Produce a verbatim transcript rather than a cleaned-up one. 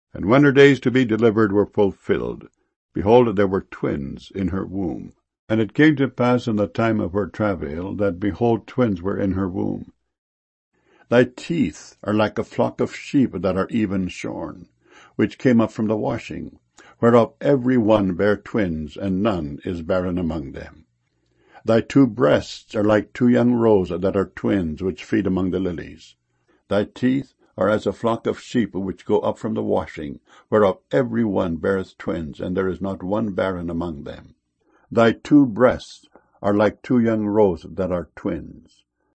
And when her days to be delivered were fulfilled, behold, there were twins in her womb. And it came to pass in the time of her travail, that, behold, twins were in her womb. Thy teeth are like a flock of sheep that are even shorn, which came up from the washing, whereof every one bare twins, and none is barren among them. Thy two breasts are like two young roes that are twins, which feed among the lilies. Thy teeth are as a flock of sheep which go up from the washing, whereof every one beareth twins, and there is not one barren among them. Thy two breasts are like two young roes that are twins.